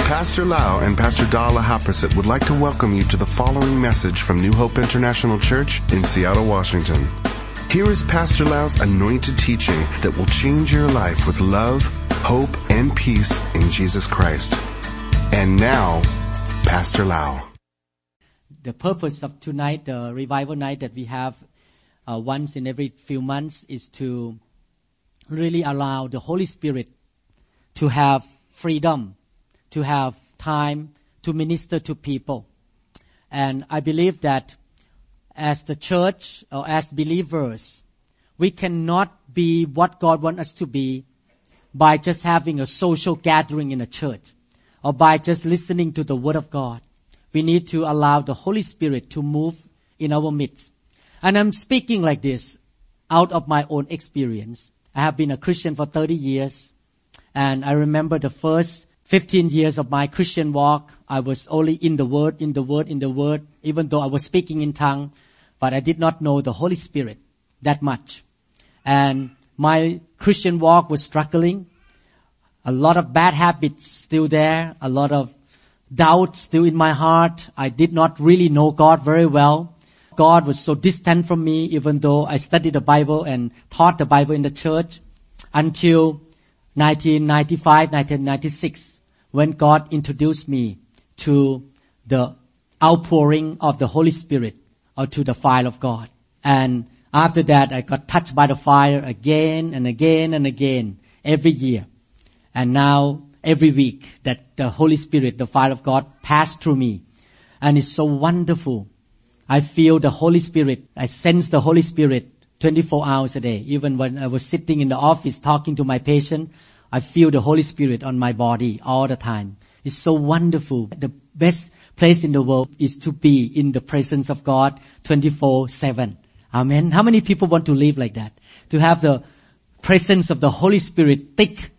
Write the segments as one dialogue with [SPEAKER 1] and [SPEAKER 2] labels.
[SPEAKER 1] Pastor Lau and Pastor Dala Haprasit would like to welcome you to the following message from New Hope International Church in Seattle, Washington. Here is Pastor Lau's anointed teaching that will change your life with love, hope, and peace in Jesus Christ. And now, Pastor Lau.
[SPEAKER 2] The purpose of tonight, the revival night that we have once in every few months, is to really allow the Holy Spirit to have freedom, to have time to minister to people. And I believe that as the church or as believers, we cannot be what God wants us to be by just having a social gathering in a church or by just listening to the Word of God. We need to allow the Holy Spirit to move in our midst. And I'm speaking like this out of my own experience. I have been a Christian for 30 years. And I remember the first 15 years of my Christian walk, I was only in the Word, even though I was speaking in tongue, but I did not know the Holy Spirit that much. And my Christian walk was struggling. A lot of bad habits still there, a lot of doubt still in my heart. I did not really know God very well. God was so distant from me, even though I studied the Bible and taught the Bible in the church, until 1995, 1996, when God introduced me to the outpouring of the Holy Spirit or to the fire of God. And after that, I got touched by the fire again and again and again, every year. And now, every week, that the Holy Spirit, the fire of God, passed through me. And it's so wonderful. I feel the Holy Spirit. I sense the Holy Spirit 24 hours a day. Even when I was sitting in the office talking to my patient, I feel the Holy Spirit on my body all the time. It's so wonderful. The best place in the world is to be in the presence of God 24/7. Amen. How many people want to live like that? To have the presence of the Holy Spirit thick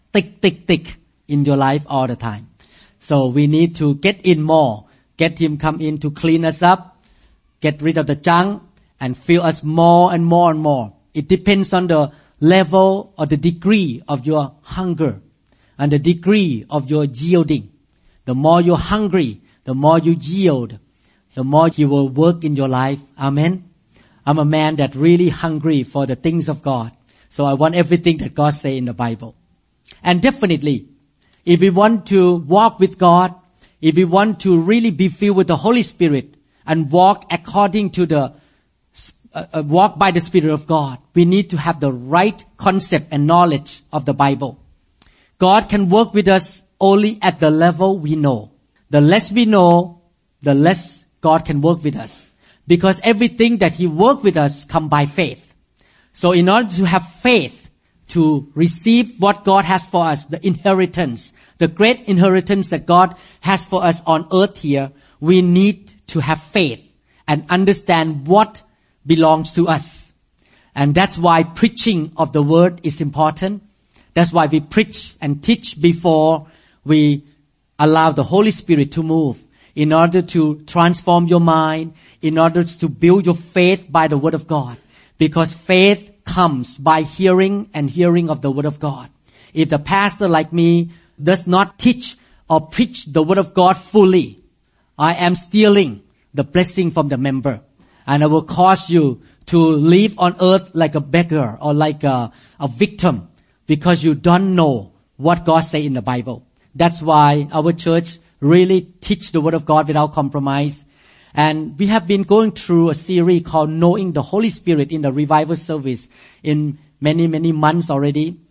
[SPEAKER 2] in your life all the time. So we need to get in more. Get Him come in to clean us up, get rid of the junk, and fill us more and more and more. It depends on the level or the degree of your hunger and the degree of your yielding. The more you're hungry, the more you yield, the more He will work in your life. Amen. I'm a man that really hungry for the things of God. So I want everything that God says in the Bible. And definitely, if we want to walk with God, if we want to really be filled with the Holy Spirit and walk according to the walk by the Spirit of God, we need to have the right concept and knowledge of the Bible. God can work with us only at the level we know. The less we know, the less God can work with us. Because everything that He works with us comes by faith. So in order to have faith to receive what God has for us, the inheritance, the great inheritance that God has for us on earth here, we need to have faith and understand what belongs to us. And that's why preaching of the Word is important. That's why we preach and teach before we allow the Holy Spirit to move, in order to transform your mind, in order to build your faith by the Word of God. Because faith comes by hearing and hearing of the Word of God. If the pastor like me does not teach or preach the Word of God fully, I am stealing the blessing from the member. And I will cause you to live on earth like a beggar or like a victim, because you don't know what God says in the Bible. That's why our church really teach the Word of God without compromise. And we have been going through a series called Knowing the Holy Spirit in the revival service in many months already.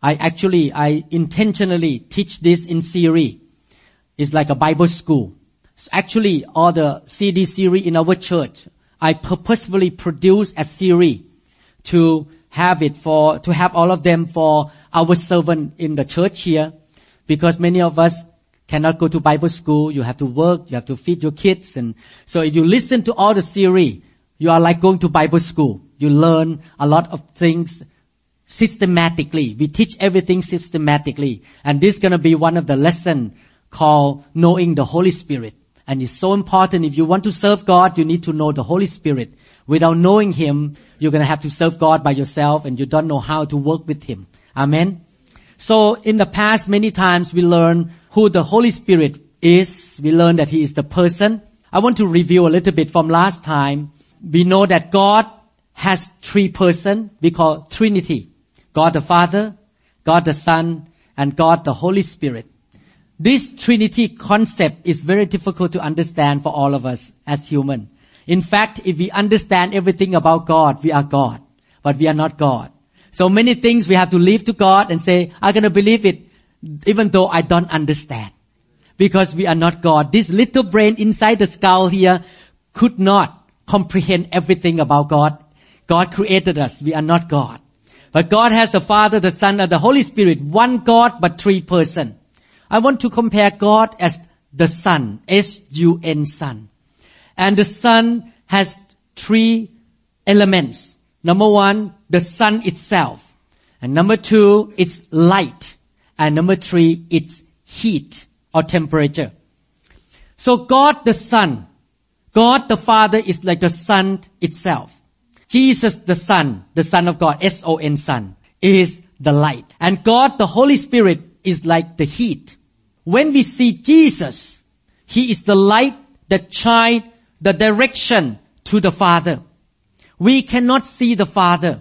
[SPEAKER 2] I intentionally teach this in series. It's like a Bible school. So actually, all the CD series in our church, I purposefully produce a series to have all of them for our servant in the church here, because many of us cannot go to Bible school. You have to work, you have to feed your kids, and so if you listen to all the series, you are like going to Bible school. You learn a lot of things systematically. We teach everything systematically, and this is going to be one of the lessons called Knowing the Holy Spirit. And it's so important. If you want to serve God, you need to know the Holy Spirit. Without knowing Him, you're going to have to serve God by yourself, and you don't know how to work with Him. Amen. So in the past, many times we learn who the Holy Spirit is, we learn that He is the person. I want to review a little bit from last time. We know that God has three persons we call Trinity. God the Father, God the Son, and God the Holy Spirit. This Trinity concept is very difficult to understand for all of us as humans. In fact, if we understand everything about God, we are God, but we are not God. So many things we have to leave to God and say, I'm going to believe it, even though I don't understand. Because we are not God. This little brain inside the skull here could not comprehend everything about God. God created us. We are not God. But God has the Father, the Son, and the Holy Spirit. One God, but three persons. I want to compare God as the Son, S-U-N, Son. And the Son has three elements. Number one, the sun itself. And number two, it's light. And number three, it's heat or temperature. So God the Son, God the Father is like the sun itself. Jesus the Son of God, S-O-N, Son, is the light. And God the Holy Spirit is like the heat. When we see Jesus, He is the light that shines the direction to the Father. We cannot see the Father.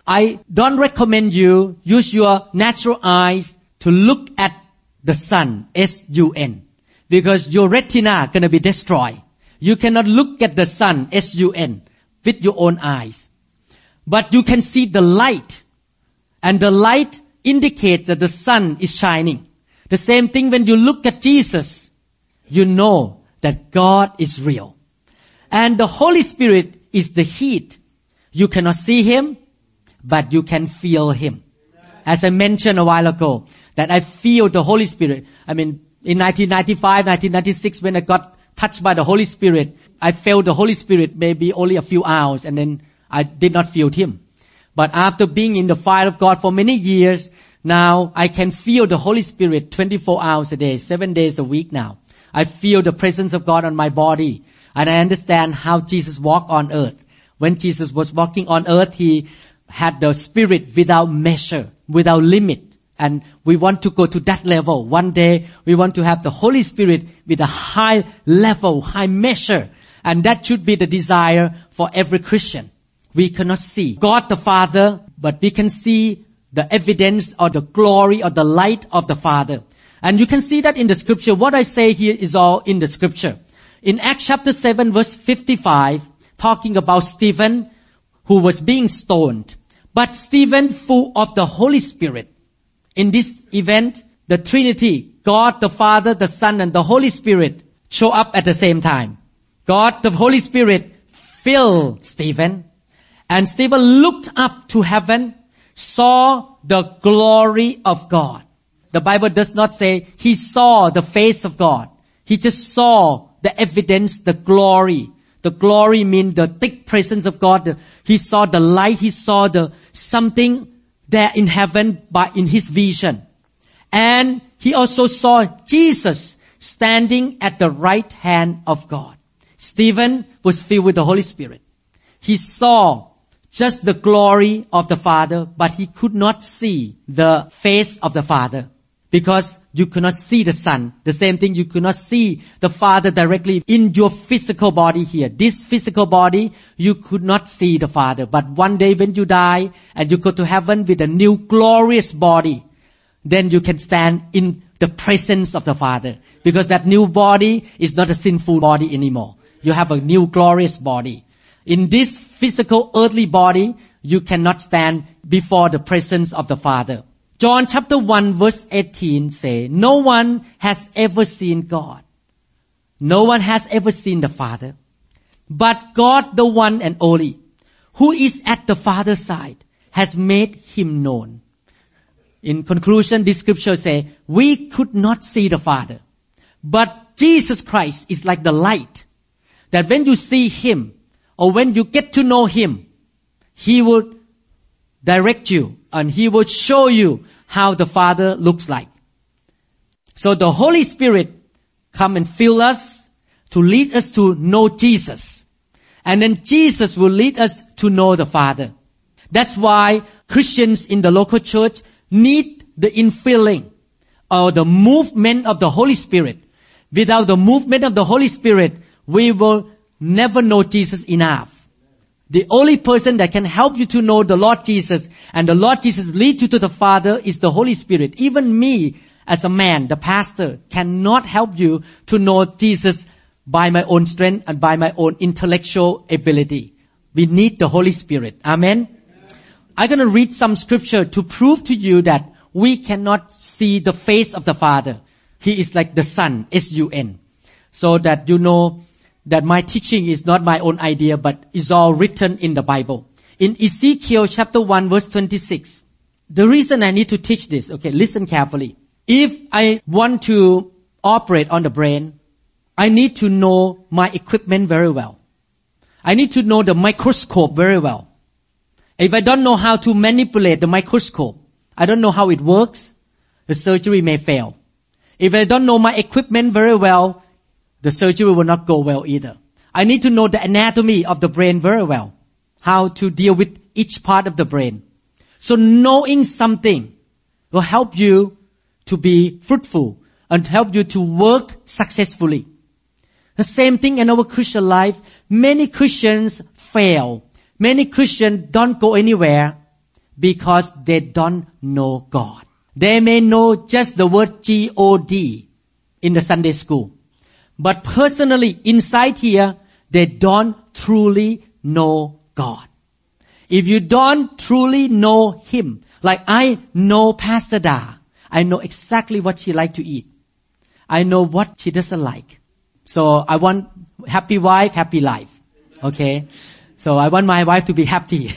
[SPEAKER 2] I don't recommend you use your natural eyes to look at the sun, S-U-N, because your retina gonna be destroyed. You cannot look at the sun, S-U-N, with your own eyes. But you can see the light, and the light indicates that the sun is shining. The same thing when you look at Jesus, you know that God is real. And the Holy Spirit is the heat. You cannot see Him, but you can feel Him. As I mentioned a while ago, that I feel the Holy Spirit. I mean, in 1995, 1996, when I got touched by the Holy Spirit, I felt the Holy Spirit maybe only a few hours, and then I did not feel Him. But after being in the fire of God for many years, now I can feel the Holy Spirit 24 hours a day, 7 days a week now. I feel the presence of God on my body. And I understand how Jesus walked on earth. When Jesus was walking on earth, He had the Spirit without measure, without limit. And we want to go to that level. One day, we want to have the Holy Spirit with a high level, high measure. And that should be the desire for every Christian. We cannot see God the Father, but we can see the evidence or the glory or the light of the Father. And you can see that in the Scripture. What I say here is all in the Scripture. In Acts chapter 7 verse 55, talking about Stephen who was being stoned. But Stephen full of the Holy Spirit. In this event, the Trinity, God the Father, the Son, and the Holy Spirit show up at the same time. God the Holy Spirit filled Stephen. And Stephen looked up to heaven, saw the glory of God. The Bible does not say he saw the face of God. He just saw the evidence, the glory. The glory means the thick presence of God. He saw the light. He saw the something there in heaven in his vision. And he also saw Jesus standing at the right hand of God. Stephen was filled with the Holy Spirit. He saw just the glory of the Father, but he could not see the face of the Father. Because you cannot see the Son. The same thing, you cannot see the Father directly in your physical body here. This physical body, you could not see the Father. But one day when you die and you go to heaven with a new glorious body, then you can stand in the presence of the Father. Because that new body is not a sinful body anymore. You have a new glorious body. In this physical earthly body, you cannot stand before the presence of the Father. John chapter 1 verse 18 say, no one has ever seen God. No one has ever seen the Father. But God, the one and only, who is at the Father's side, has made Him known. In conclusion, this scripture say, we could not see the Father. But Jesus Christ is like the light. That when you see Him, or when you get to know Him, He will direct you and He will show you how the Father looks like. So the Holy Spirit come and fill us to lead us to know Jesus. And then Jesus will lead us to know the Father. That's why Christians in the local church need the infilling or the movement of the Holy Spirit. Without the movement of the Holy Spirit, we will never know Jesus enough. The only person that can help you to know the Lord Jesus and the Lord Jesus lead you to the Father is the Holy Spirit. Even me, as a man, the pastor, cannot help you to know Jesus by my own strength and by my own intellectual ability. We need the Holy Spirit. Amen? I'm going to read some scripture to prove to you that we cannot see the face of the Father. He is like the Son, S-U-N. So that you know that my teaching is not my own idea, but is all written in the Bible. In Ezekiel chapter 1 verse 26, the reason I need to teach this, okay, listen carefully. If I want to operate on the brain, I need to know my equipment very well. I need to know the microscope very well. If I don't know how to manipulate the microscope, I don't know how it works, the surgery may fail. If I don't know my equipment very well, the surgery will not go well either. I need to know the anatomy of the brain very well, how to deal with each part of the brain. So knowing something will help you to be fruitful and help you to work successfully. The same thing in our Christian life. Many Christians fail. Many Christians don't go anywhere because they don't know God. They may know just the word G-O-D in the Sunday school. But personally, inside here, they don't truly know God. If you don't truly know Him, like I know Pastor Da, I know exactly what she likes to eat. I know what she doesn't like. So I want happy wife, happy life. Okay? So I want my wife to be happy.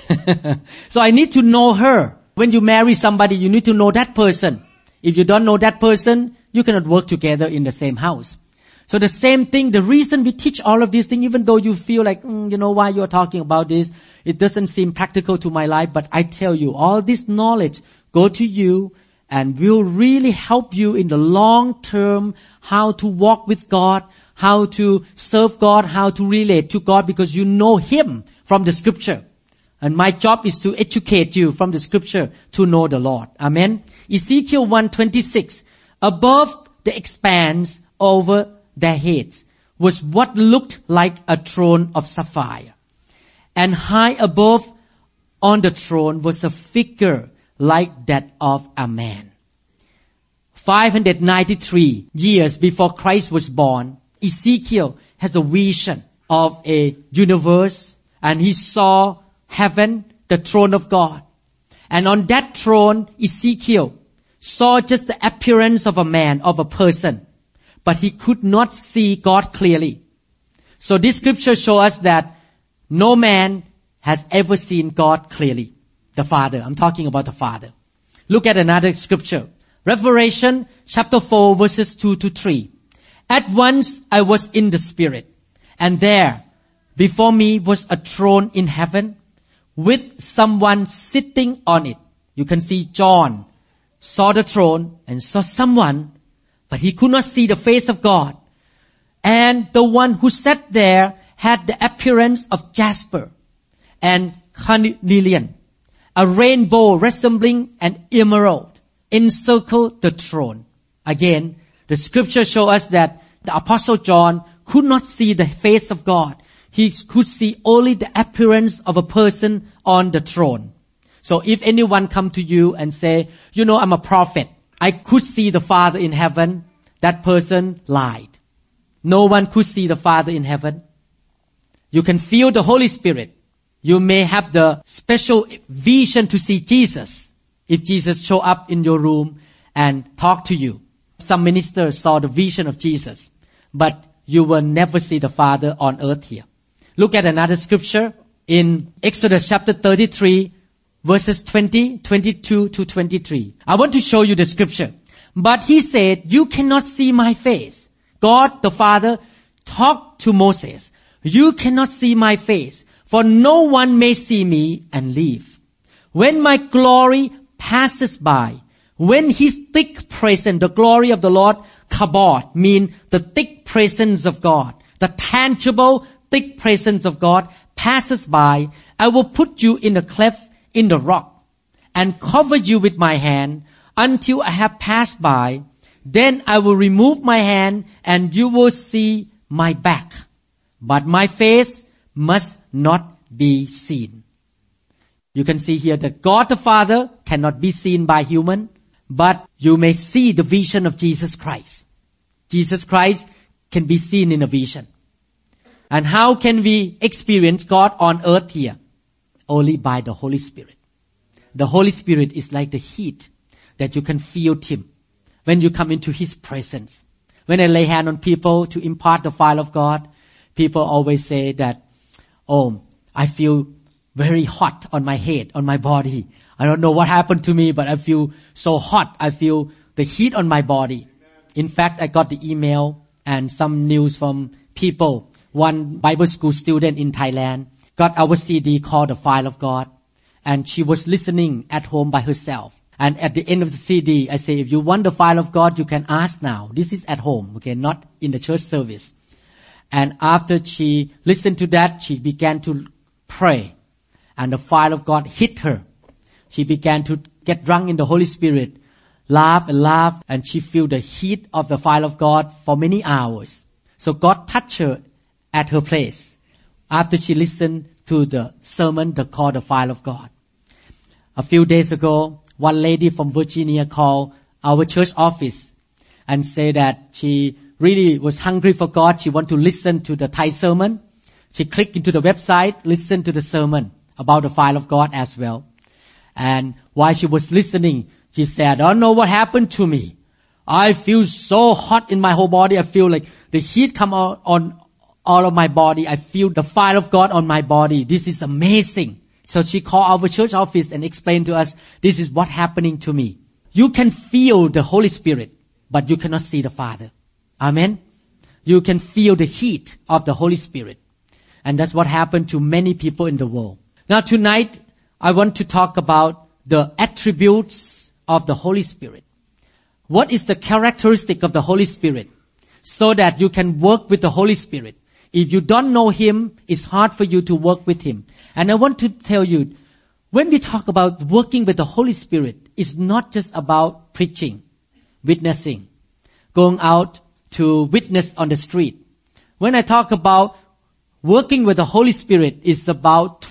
[SPEAKER 2] So I need to know her. When you marry somebody, you need to know that person. If you don't know that person, you cannot work together in the same house. So the same thing, the reason we teach all of these things, even though you feel like, you know why you're talking about this, it doesn't seem practical to my life, but I tell you, all this knowledge go to you and will really help you in the long term how to walk with God, how to serve God, how to relate to God, because you know Him from the scripture. And my job is to educate you from the scripture to know the Lord. Amen. Ezekiel 1:26, above the expanse over their heads was what looked like a throne of sapphire. And high above on the throne was a figure like that of a man. 593 years before Christ was born, Ezekiel has a vision of a universe, and he saw heaven, the throne of God. And on that throne, Ezekiel saw just the appearance of a man, of a person. But he could not see God clearly. So this scripture shows us that no man has ever seen God clearly. The Father. I'm talking about the Father. Look at another scripture. Revelation chapter 4 verses 2-3. At once I was in the Spirit, and there before me was a throne in heaven with someone sitting on it. You can see John saw the throne and saw someone, but he could not see the face of God. And the one who sat there had the appearance of jasper and carnelian. A rainbow resembling an emerald encircled the throne. Again, the scripture shows us that the Apostle John could not see the face of God. He could see only the appearance of a person on the throne. So if anyone come to you and say, you know, I'm a prophet, I could see the Father in heaven, that person lied. No one could see the Father in heaven. You can feel the Holy Spirit. You may have the special vision to see Jesus. If Jesus show up in your room and talk to you. Some ministers saw the vision of Jesus, but you will never see the Father on earth here. Look at another scripture in Exodus chapter 33, verses 22-23. I want to show you the scripture. But he said, you cannot see my face. God the Father talked to Moses. You cannot see my face, for no one may see me and live. When my glory passes by, when his thick presence, the glory of the Lord, kabod, mean the thick presence of God, the tangible thick presence of God passes by, I will put you in a cleft in the rock and cover you with my hand until I have passed by. Then I will remove my hand and you will see my back. But my face must not be seen. You can see here that God the Father cannot be seen by human, but you may see the vision of Jesus Christ. Jesus Christ can be seen in a vision. And how can we experience God on earth here? Only by the Holy Spirit. The Holy Spirit is like the heat that you can feel Him when you come into His presence. When I lay hand on people to impart the fire of God, people always say that, oh, I feel very hot on my head, on my body. I don't know what happened to me, but I feel so hot. I feel the heat on my body. In fact, I got the email and some news from people. One Bible school student in Thailand got our CD called The Fire of God. And she was listening at home by herself. And at the end of the CD, I say, if you want the fire of God, you can ask now. This is at home, okay, not in the church service. And after she listened to that, she began to pray. And the fire of God hit her. She began to get drunk in the Holy Spirit, laugh, and she felt the heat of the fire of God for many hours. So God touched her at her place after she listened to the sermon, the call, the fire of God. A few days ago, one lady from Virginia called our church office and said that she really was hungry for God. She wanted to listen to the Thai sermon. She clicked into the website, listened to the sermon about the fire of God as well. And while she was listening, she said, I don't know what happened to me. I feel so hot in my whole body. I feel like the heat come out on all of my body. I feel the fire of God on my body. This is amazing. So she called our church office and explained to us, this is what's happening to me. You can feel the Holy Spirit, but you cannot see the Father. Amen. You can feel the heat of the Holy Spirit. And that's what happened to many people in the world. Now tonight, I want to talk about the attributes of the Holy Spirit. What is the characteristic of the Holy Spirit? So that you can work with the Holy Spirit. If you don't know Him, it's hard for you to work with Him. And I want to tell you, when we talk about working with the Holy Spirit, it's not just about preaching, witnessing, going out to witness on the street. When I talk about working with the Holy Spirit, it's about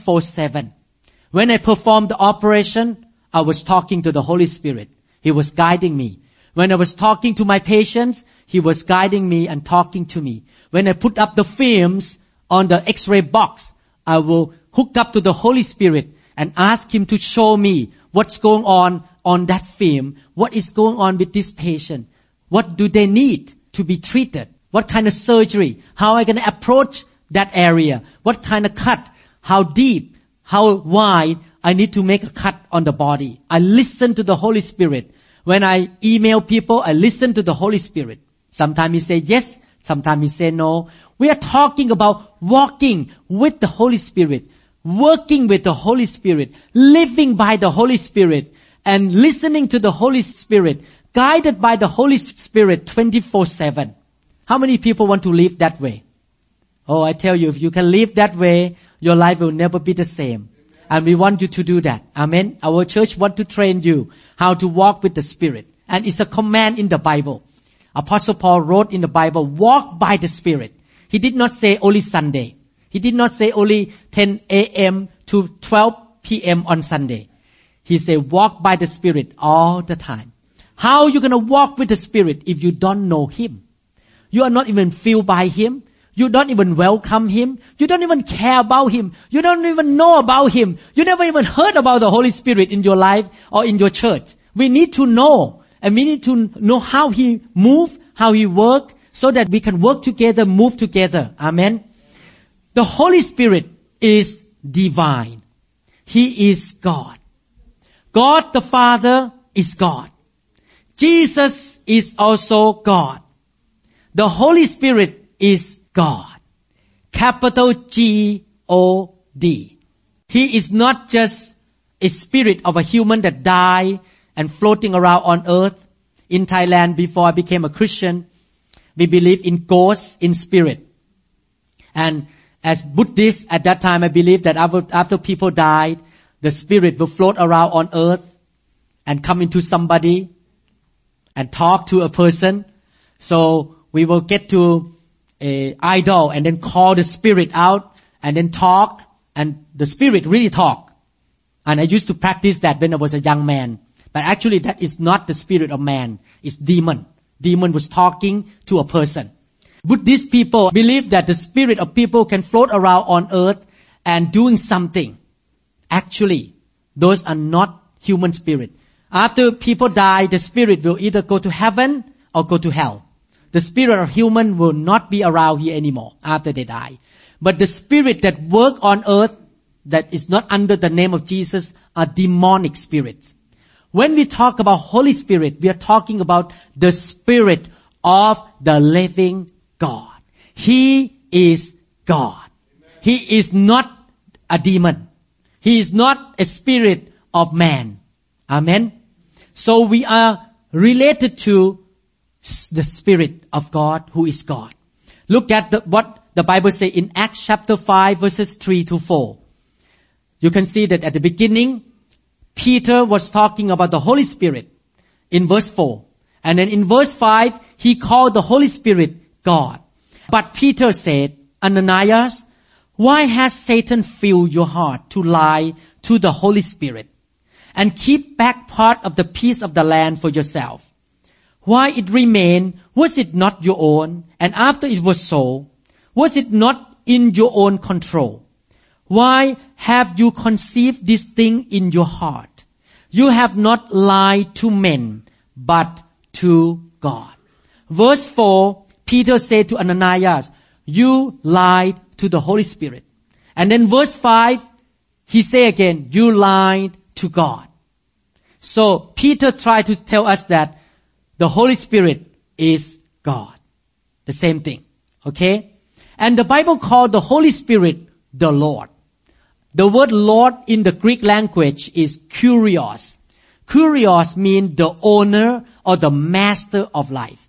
[SPEAKER 2] 24/7. When I performed the operation, I was talking to the Holy Spirit. He was guiding me. When I was talking to my patients, He was guiding me and talking to me. When I put up the films on the X-ray box, I will hook up to the Holy Spirit and ask Him to show me what's going on that film. What is going on with this patient? What do they need to be treated? What kind of surgery? How am I going to approach that area? What kind of cut? How deep? How wide? I need to make a cut on the body. I listen to the Holy Spirit. When I email people, I listen to the Holy Spirit. Sometimes He say yes, sometimes He say no. We are talking about walking with the Holy Spirit, working with the Holy Spirit, living by the Holy Spirit, and listening to the Holy Spirit, guided by the Holy Spirit 24/7. How many people want to live that way? Oh, I tell you, if you can live that way, your life will never be the same. And we want you to do that. Amen. Our church want to train you how to walk with the Spirit. And it's a command in the Bible. Apostle Paul wrote in the Bible, walk by the Spirit. He did not say only Sunday. He did not say only 10 a.m. to 12 p.m. on Sunday. He said, walk by the Spirit all the time. How are you going to walk with the Spirit if you don't know Him? You are not even filled by Him. You don't even welcome Him. You don't even care about Him. You don't even know about Him. You never even heard about the Holy Spirit in your life or in your church. We need to know. And we need to know how He moves, how He works, so that we can work together, move together. Amen. The Holy Spirit is divine. He is God. God the Father is God. Jesus is also God. The Holy Spirit is God. Capital G-O-D. He is not just a spirit of a human that died and floating around on earth. In Thailand, before I became a Christian, we believe in ghosts, in spirit. And as Buddhists, at that time, I believed that after people died, the spirit will float around on earth and come into somebody and talk to a person. So we will get to a idol and then call the spirit out and then talk, and the spirit really talk. And I used to practice that when I was a young man. But actually that is not the spirit of man. It's demon. Demon was talking to a person. Buddhist people believe that the spirit of people can float around on earth and doing something. Actually, those are not human spirit. After people die, the spirit will either go to heaven or go to hell. The spirit of human will not be around here anymore after they die. But the spirit that work on earth that is not under the name of Jesus are demonic spirits. When we talk about Holy Spirit, we are talking about the Spirit of the living God. He is God. He is not a demon. He is not a spirit of man. Amen. So we are related to the Spirit of God who is God. Look at what the Bible says in Acts chapter 5 verses 3 to 4. You can see that at the beginning, Peter was talking about the Holy Spirit in verse 4. And then in verse 5, he called the Holy Spirit God. But Peter said, Ananias, why has Satan filled your heart to lie to the Holy Spirit and keep back part of the piece of the land for yourself? Why it remained, was it not your own? And after it was sold, was it not in your own control? Why have you conceived this thing in your heart? You have not lied to men, but to God. Verse 4, Peter said to Ananias, you lied to the Holy Spirit. And then verse 5, he said again, you lied to God. So Peter tried to tell us that the Holy Spirit is God. The same thing. Okay? And the Bible called the Holy Spirit the Lord. The word Lord in the Greek language is kurios. Kurios means the owner or the master of life.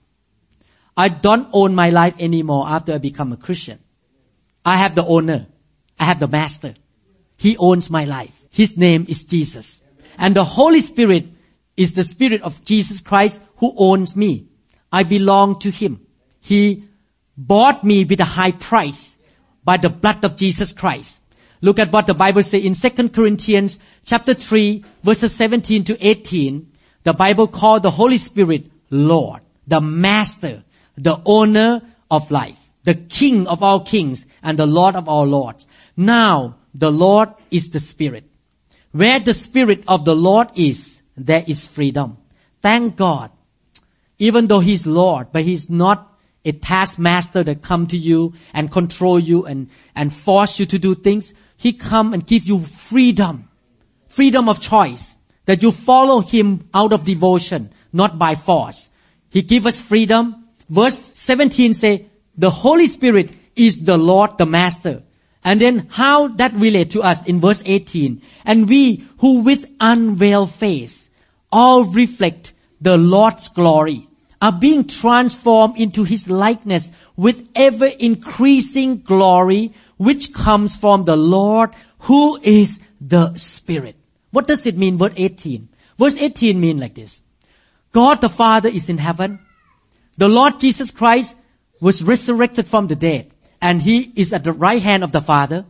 [SPEAKER 2] I don't own my life anymore after I become a Christian. I have the owner. I have the master. He owns my life. His name is Jesus. And the Holy Spirit is the Spirit of Jesus Christ who owns me. I belong to Him. He bought me with a high price by the blood of Jesus Christ. Look at what the Bible says in 2 Corinthians chapter 3 verses 17 to 18. The Bible called the Holy Spirit Lord, the Master, the owner of life, the King of all kings and the Lord of all lords. Now, the Lord is the Spirit. Where the Spirit of the Lord is, there is freedom. Thank God. Even though He's Lord, but He's not a taskmaster that come to you and control you and force you to do things. He come and give you freedom. Freedom of choice. That you follow Him out of devotion, not by force. He give us freedom. Verse 17 say, the Holy Spirit is the Lord, the Master. And then how that relate to us in verse 18. And we who with unveiled face all reflect the Lord's glory are being transformed into His likeness with ever increasing glory which comes from the Lord who is the Spirit. What does it mean, verse 18? Verse 18 means like this. God the Father is in heaven. The Lord Jesus Christ was resurrected from the dead. And He is at the right hand of the Father.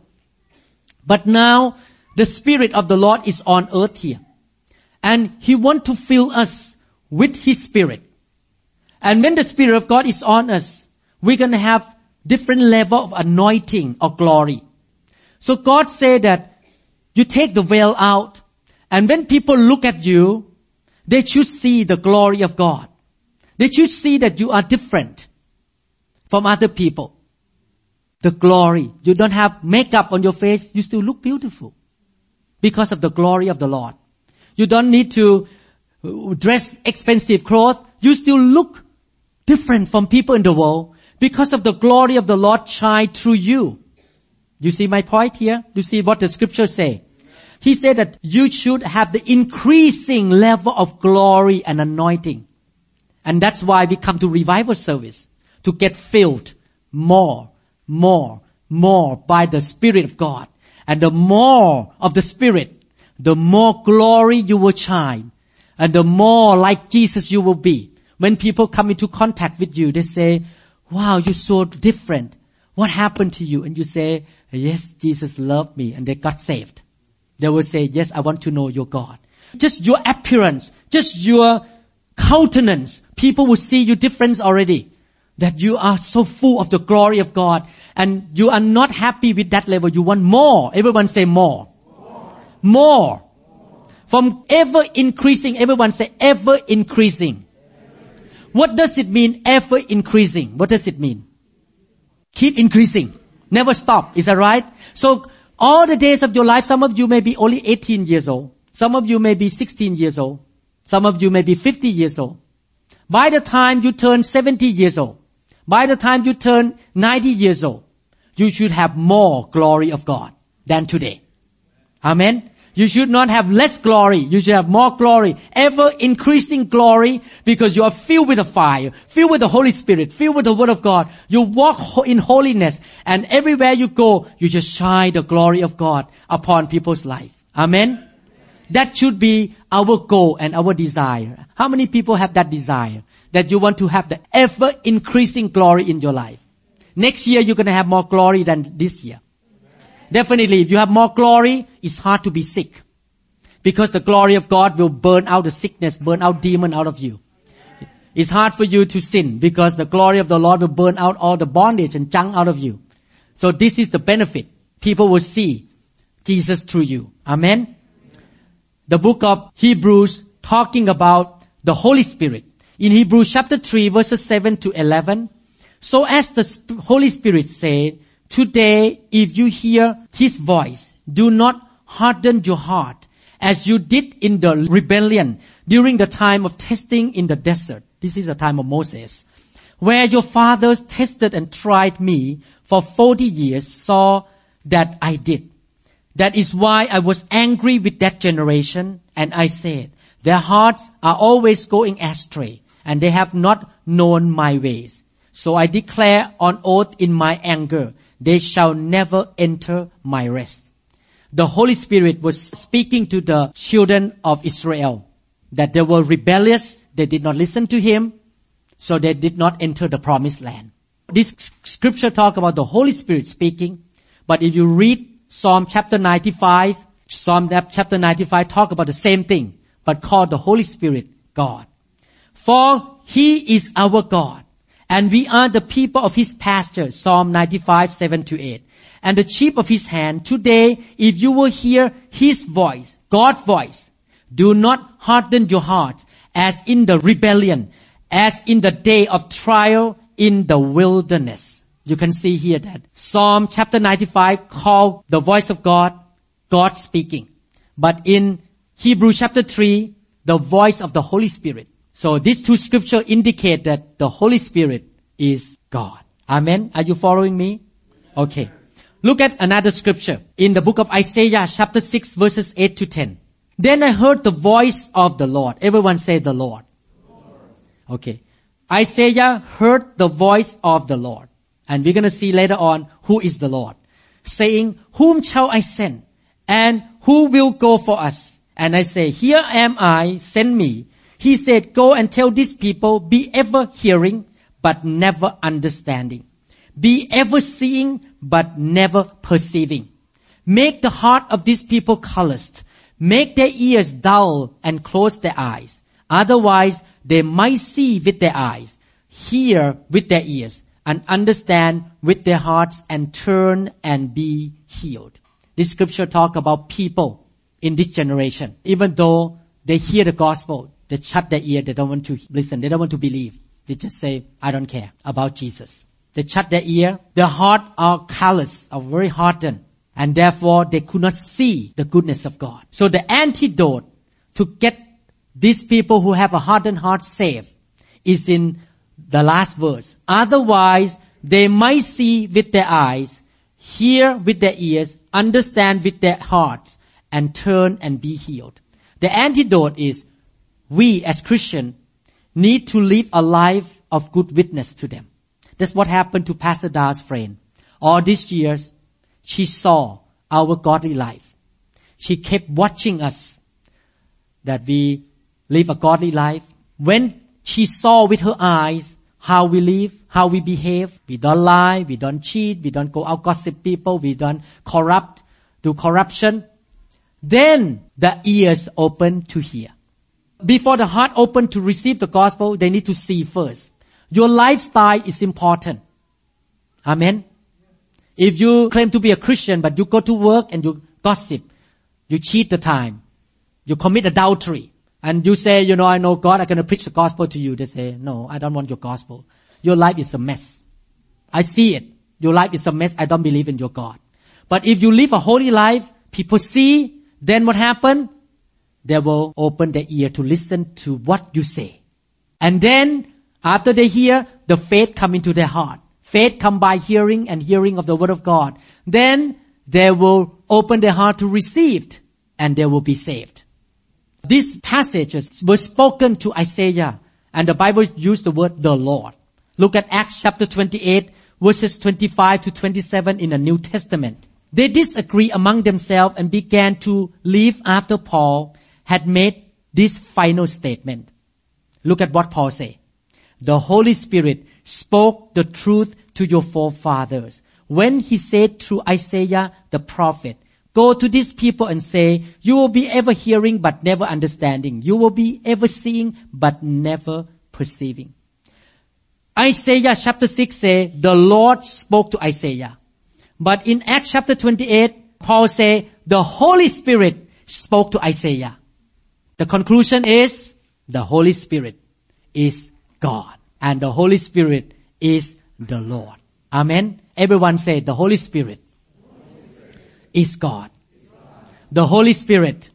[SPEAKER 2] But now the Spirit of the Lord is on earth here. And He wants to fill us with His Spirit. And when the Spirit of God is on us, we're going to have different level of anointing or glory. So God said that you take the veil out. And when people look at you, they should see the glory of God. They should see that you are different from other people. The glory. You don't have makeup on your face. You still look beautiful because of the glory of the Lord. You don't need to dress expensive clothes. You still look different from people in the world because of the glory of the Lord shine through you. You see my point here? You see what the scripture say? He said that you should have the increasing level of glory and anointing. And that's why we come to revival service, to get filled more by the Spirit of God. And the more of the Spirit, the more glory you will shine. And the more like Jesus you will be. When people come into contact with you, they say, wow, you're so different. What happened to you? And you say, yes, Jesus loved me and they got saved. They will say, yes, I want to know your God. Just your appearance, just your countenance. People will see you different already. That you are so full of the glory of God. And you are not happy with that level. You want more. Everyone say more. More. From ever increasing, everyone say ever increasing. What does it mean, ever increasing? What does it mean? Keep increasing. Never stop. Is that right? So, all the days of your life, some of you may be only 18 years old. Some of you may be 16 years old. Some of you may be 50 years old. By the time you turn 70 years old, by the time you turn 90 years old, you should have more glory of God than today. Amen? You should not have less glory. You should have more glory. Ever increasing glory because you are filled with the fire, filled with the Holy Spirit, filled with the Word of God. You walk in holiness and everywhere you go, you just shine the glory of God upon people's life. Amen? That should be our goal and our desire. How many people have that desire? That you want to have the ever increasing glory in your life. Next year you're going to have more glory than this year. Definitely, if you have more glory, it's hard to be sick. Because the glory of God will burn out the sickness, burn out demon out of you. It's hard for you to sin because the glory of the Lord will burn out all the bondage and junk out of you. So this is the benefit. People will see Jesus through you. Amen? The book of Hebrews talking about the Holy Spirit. In Hebrews chapter 3 verses 7 to 11. So as the Holy Spirit said, today, if you hear His voice, do not harden your heart as you did in the rebellion during the time of testing in the desert. This is the time of Moses, where your fathers tested and tried me for 40 years, saw that I did. That is why I was angry with that generation, and I said, their hearts are always going astray, and they have not known my ways. So I declare on oath in my anger, they shall never enter my rest. The Holy Spirit was speaking to the children of Israel that they were rebellious, they did not listen to Him, so they did not enter the promised land. This scripture talk about the Holy Spirit speaking, but if you read Psalm chapter 95 talk about the same thing, but called the Holy Spirit God. For He is our God, and we are the people of His pasture, Psalm 95, 7 to 8. And the sheep of His hand. Today, if you will hear His voice, God's voice, do not harden your heart as in the rebellion, as in the day of trial in the wilderness. You can see here that Psalm chapter 95 called the voice of God, God speaking. But in Hebrews chapter 3, the voice of the Holy Spirit. So these two scriptures indicate that the Holy Spirit is God. Amen. Are you following me? Okay. Look at another scripture in the book of Isaiah chapter 6 verses 8 to 10. Then I heard the voice of the Lord. Everyone say the Lord. Okay. Isaiah heard the voice of the Lord. And we're going to see later on who is the Lord. Saying, whom shall I send? And who will go for us? And I say, here am I, send me. He said, go and tell these people, be ever hearing, but never understanding. Be ever seeing, but never perceiving. Make the heart of these people calloused. Make their ears dull and close their eyes. Otherwise, they might see with their eyes, hear with their ears, and understand with their hearts and turn and be healed. This scripture talk about people in this generation. Even though they hear the gospel, they shut their ear, they don't want to listen, they don't want to believe. They just say, I don't care about Jesus. They shut their ear, their heart are callous, are very hardened, and therefore they could not see the goodness of God. So the antidote to get these people who have a hardened heart saved is in the last verse. Otherwise, they might see with their eyes, hear with their ears, understand with their hearts, and turn and be healed. The antidote is we as Christians need to live a life of good witness to them. That's what happened to Pastor Da's friend. All these years, she saw our godly life. She kept watching us that we live a godly life. When she saw with her eyes how we live, how we behave. We don't lie, we don't cheat, we don't go out gossip people, we don't do corruption. Then the ears open to hear. Before the heart open to receive the gospel, they need to see first. Your lifestyle is important. Amen. If you claim to be a Christian, but you go to work and you gossip, you cheat the time, you commit adultery, and you say, I know God, I'm going to preach the gospel to you. They say, no, I don't want your gospel. Your life is a mess. I see it. Your life is a mess. I don't believe in your God. But if you live a holy life, people see, then what happens? They will open their ear to listen to what you say. And then, after they hear, the faith come into their heart. Faith come by hearing and hearing of the word of God. Then, they will open their heart to receive it, and they will be saved. These passages were spoken to Isaiah, and the Bible used the word the Lord. Look at Acts chapter 28, verses 25 to 27 in the New Testament. They disagree among themselves and began to leave after Paul had made this final statement. Look at what Paul said. The Holy Spirit spoke the truth to your forefathers when he said through Isaiah the prophet, go to these people and say, you will be ever hearing but never understanding. You will be ever seeing but never perceiving. Isaiah chapter 6 says, the Lord spoke to Isaiah. But in Acts chapter 28, Paul says, the Holy Spirit spoke to Isaiah. The conclusion is, the Holy Spirit is God. And the Holy Spirit is the Lord. Amen. Everyone say, the Holy Spirit is God. The Holy Spirit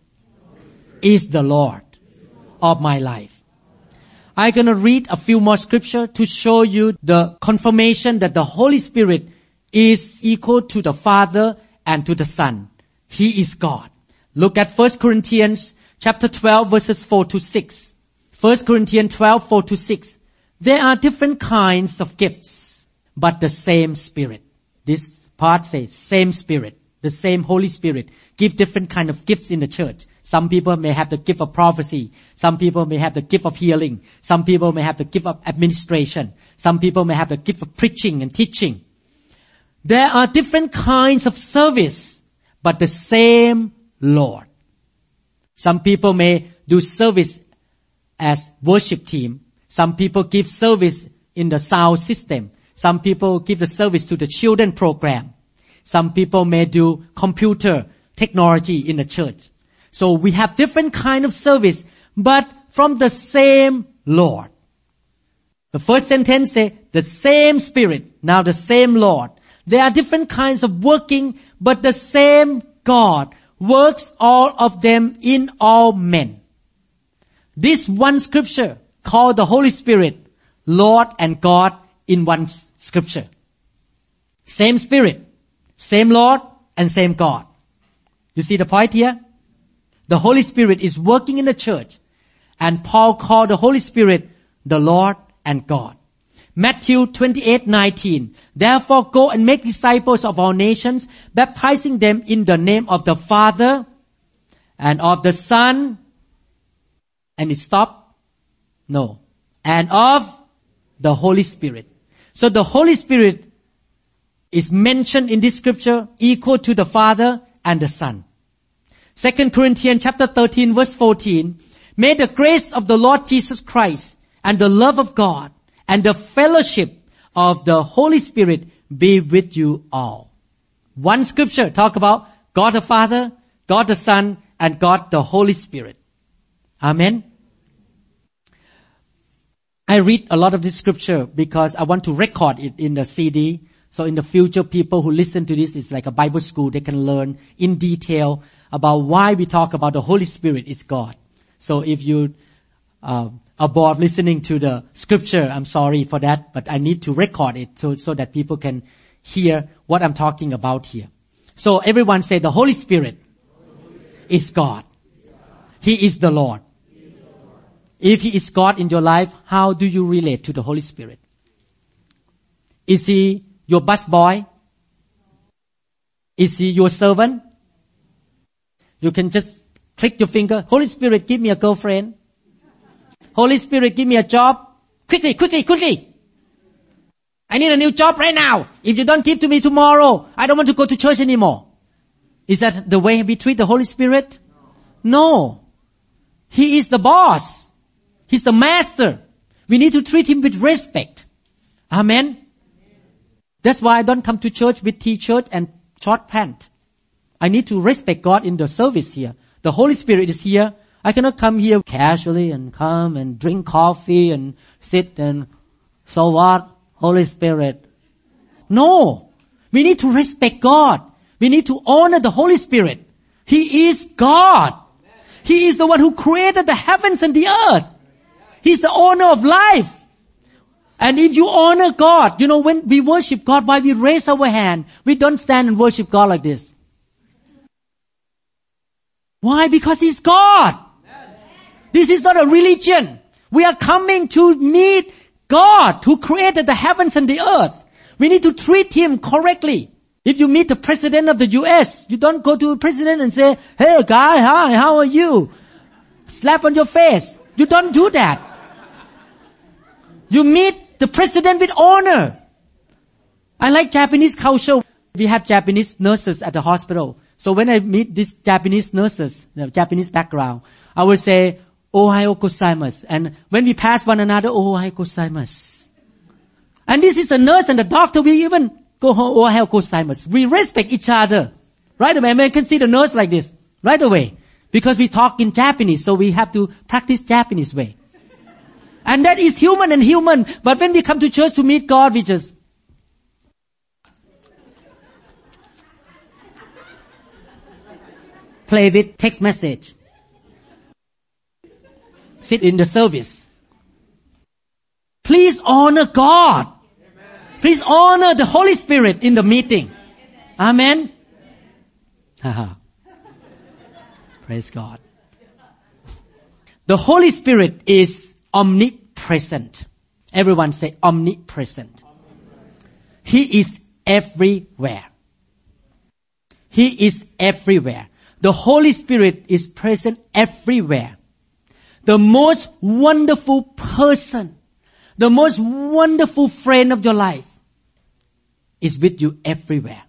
[SPEAKER 2] is the Lord of my life. I'm going to read a few more scripture to show you the confirmation that the Holy Spirit is equal to the Father and to the Son. He is God. Look at 1 Corinthians chapter 12 verses 4 to 6. 1 Corinthians 12, 4 to 6. There are different kinds of gifts, but the same Spirit. This part says same Spirit. The same Holy Spirit give different kind of gifts in the church. Some people may have the gift of prophecy. Some people may have the gift of healing. Some people may have the gift of administration. Some people may have the gift of preaching and teaching. There are different kinds of service, but the same Lord. Some people may do service as worship team. Some people give service in the sound system. Some people give the service to the children program. Some people may do computer technology in the church. So we have different kind of service, but from the same Lord. The first sentence says, the same Spirit, now the same Lord. There are different kinds of working, but the same God works all of them in all men. This one scripture called the Holy Spirit, Lord and God in one scripture. Same Spirit, same Lord, and same God. You see the point here? The Holy Spirit is working in the church. And Paul called the Holy Spirit the Lord and God. Matthew 28:19. Therefore go and make disciples of all nations, baptizing them in the name of the Father and of the Son. And it stopped? No. And of the Holy Spirit. So the Holy Spirit is mentioned in this scripture equal to the Father and the Son. 2 Corinthians chapter 13 verse 14. May the grace of the Lord Jesus Christ and the love of God and the fellowship of the Holy Spirit be with you all. One scripture talk about God the Father, God the Son, and God the Holy Spirit. Amen. I read a lot of this scripture because I want to record it in the CD. So in the future, people who listen to this, it's like a Bible school. They can learn in detail about why we talk about the Holy Spirit is God. So if you are bored listening to the scripture, I'm sorry for that, but I need to record it so that people can hear what I'm talking about here. So everyone say the Holy Spirit is God. He is the Lord. If He is God in your life, how do you relate to the Holy Spirit? Is He your busboy? Is He your servant? You can just click your finger, Holy Spirit, give me a girlfriend. Holy Spirit, give me a job. Quickly, quickly, quickly. I need a new job right now. If you don't give to me tomorrow, I don't want to go to church anymore. Is that the way we treat the Holy Spirit? No. He is the boss. He's the master. We need to treat him with respect. Amen. That's why I don't come to church with t-shirt and short pant. I need to respect God in the service here. The Holy Spirit is here. I cannot come here casually and come and drink coffee and sit and so what? Holy Spirit. No. We need to respect God. We need to honor the Holy Spirit. He is God. He is the one who created the heavens and the earth. He's the owner of life. And if you honor God, when we worship God, while we raise our hand, we don't stand and worship God like this. Why? Because He's God. This is not a religion. We are coming to meet God who created the heavens and the earth. We need to treat Him correctly. If you meet the President of the U.S., you don't go to the President and say, hey guy, hi, how are you? Slap on your face. You don't do that. You meet the President with honor. I like Japanese culture. We have Japanese nurses at the hospital. So when I meet these Japanese nurses, the Japanese background, I will say, Ohayo gozaimasu. And when we pass one another, Ohayo gozaimasu. And this is the nurse and the doctor. We even go Ohayo gozaimasu. We respect each other. Right away. I can see the nurse like this. Right away. Because we talk in Japanese, so we have to practice Japanese way. And that is human and human. But when we come to church to meet God, we just play with text message. Sit in the service. Please honor God. Please honor the Holy Spirit in the meeting. Amen. Praise God. The Holy Spirit is omnipresent. Everyone say omnipresent. He is everywhere. He is everywhere. The Holy Spirit is present everywhere. The most wonderful person, the most wonderful friend of your life is with you everywhere.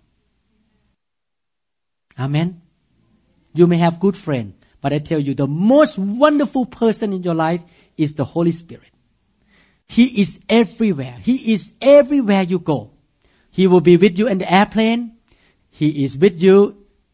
[SPEAKER 2] Amen. You may have good friends, but I tell you, the most wonderful person in your life is the Holy Spirit. He is everywhere. He is everywhere you go. He will be with you in the airplane. He is with you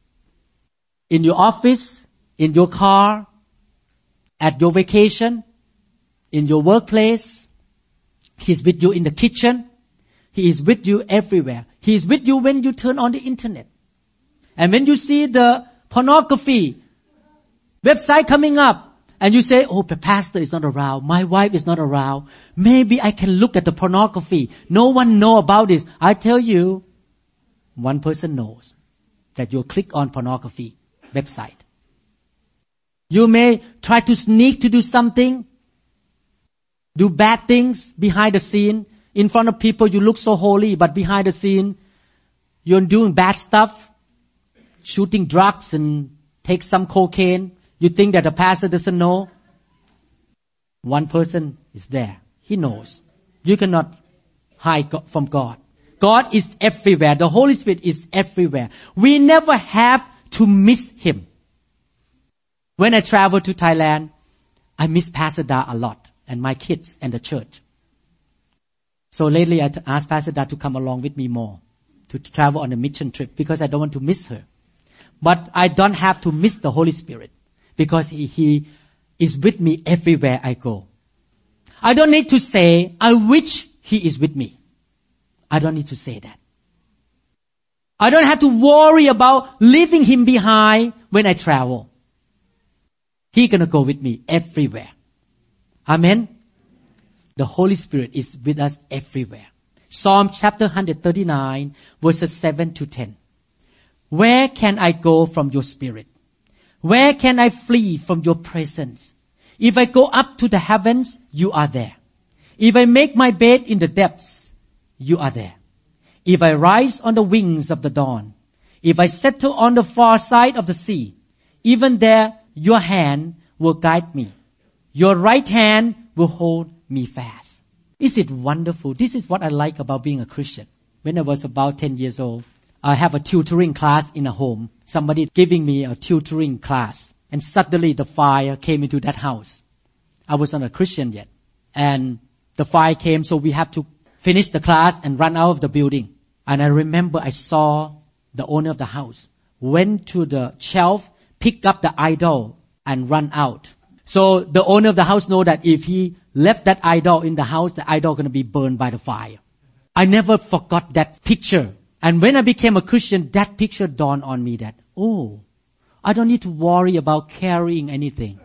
[SPEAKER 2] in your office, in your car, at your vacation, in your workplace. He's with you in the kitchen. He is with you everywhere. He is with you when you turn on the internet. And when you see the pornography website coming up, and you say, oh, the pastor is not around, my wife is not around, maybe I can look at the pornography. No one knows about this. I tell you, one person knows that you'll click on pornography website. You may try to sneak to do something, do bad things behind the scene. In front of people, you look so holy, but behind the scene, you're doing bad stuff, shooting drugs and take some cocaine. You think that the pastor doesn't know? One person is there. He knows. You cannot hide from God. God is everywhere. The Holy Spirit is everywhere. We never have to miss Him. When I travel to Thailand, I miss Pastor Da a lot, and my kids and the church. So lately I asked Pastor Da to come along with me more, to travel on a mission trip, because I don't want to miss her. But I don't have to miss the Holy Spirit, because He is with me everywhere I go. I don't need to say, I wish He is with me. I don't need to say that. I don't have to worry about leaving Him behind when I travel. He's going to go with me everywhere. Amen. The Holy Spirit is with us everywhere. Psalm chapter 139, verses 7 to 10. Where can I go from your spirit? Where can I flee from your presence? If I go up to the heavens, you are there. If I make my bed in the depths, you are there. If I rise on the wings of the dawn, if I settle on the far side of the sea, even there your hand will guide me. Your right hand will hold me fast. Is it wonderful? This is what I like about being a Christian. When I was about 10 years old, I have a tutoring class in a home. Somebody giving me a tutoring class. And suddenly the fire came into that house. I was not a Christian yet. And the fire came, so we have to finish the class and run out of the building. And I remember I saw the owner of the house went to the shelf, picked up the idol and run out. So the owner of the house know that if he left that idol in the house, the idol going to be burned by the fire. I never forgot that picture. And when I became a Christian, that picture dawned on me that, oh, I don't need to worry about carrying anything.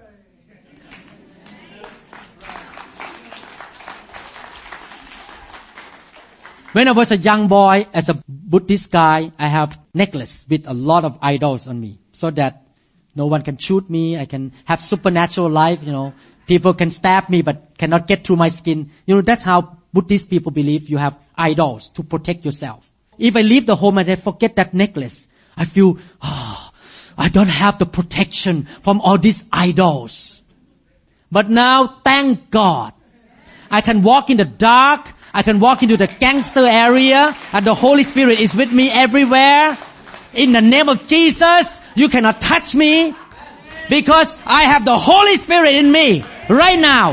[SPEAKER 2] When I was a young boy, as a Buddhist guy, I have necklace with a lot of idols on me, so that no one can shoot me. I can have supernatural life, People can stab me but cannot get through my skin. That's how Buddhist people believe. You have idols to protect yourself. If I leave the home and I forget that necklace, I feel, I don't have the protection from all these idols. But now, thank God, I can walk in the dark. I can walk into the gangster area and the Holy Spirit is with me everywhere. In the name of Jesus, you cannot touch me because I have the Holy Spirit in me right now.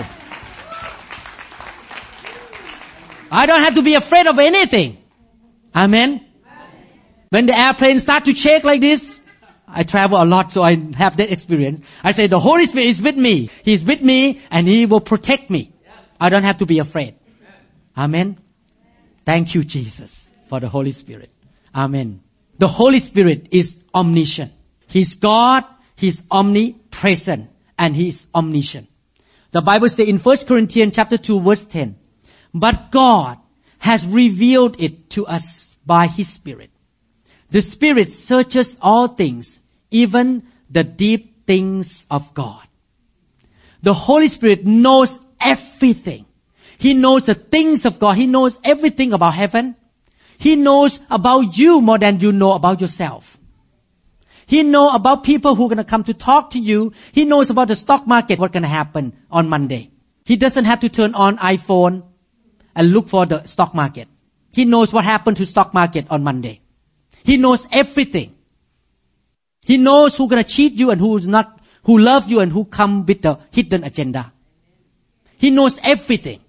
[SPEAKER 2] I don't have to be afraid of anything. Amen. When the airplane starts to shake like this, I travel a lot, so I have that experience. I say, the Holy Spirit is with me. He is with me and He will protect me. I don't have to be afraid. Amen. Thank you, Jesus, for the Holy Spirit. Amen. The Holy Spirit is omniscient. He's God, He's omnipresent, and He's omniscient. The Bible says in 1 Corinthians chapter 2, verse 10, but God has revealed it to us by His Spirit. The Spirit searches all things, even the deep things of God. The Holy Spirit knows everything. He knows the things of God. He knows everything about heaven. He knows about you more than you know about yourself. He knows about people who are going to come to talk to you. He knows about the stock market, what's going to happen on Monday. He doesn't have to turn on iPhone and look for the stock market. He knows what happened to stock market on Monday. He knows everything. He knows who's going to cheat you and who's not, who love you and who come with the hidden agenda. He knows everything.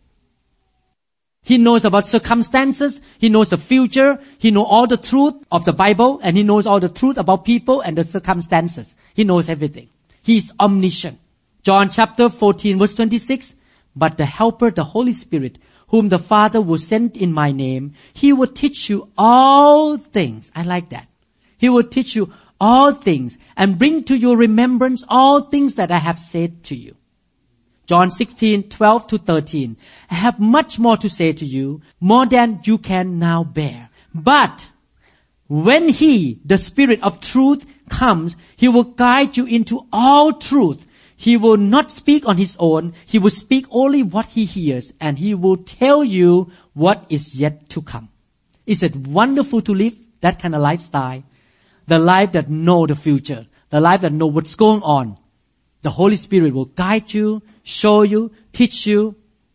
[SPEAKER 2] He knows about circumstances. He knows the future. He knows all the truth of the Bible. And He knows all the truth about people and the circumstances. He knows everything. He is omniscient. John chapter 14 verse 26. But the Helper, the Holy Spirit, whom the Father will send in my name, He will teach you all things. I like that. He will teach you all things and bring to your remembrance all things that I have said to you. John 16:12 to 13. I have much more to say to you, more than you can now bear. But when He, the Spirit of truth, comes, He will guide you into all truth. He will not speak on His own. He will speak only what He hears, and He will tell you what is yet to come. Is it wonderful to live that kind of lifestyle? The life that know the future. The life that know what's going on. The Holy Spirit will guide you, show you, teach you.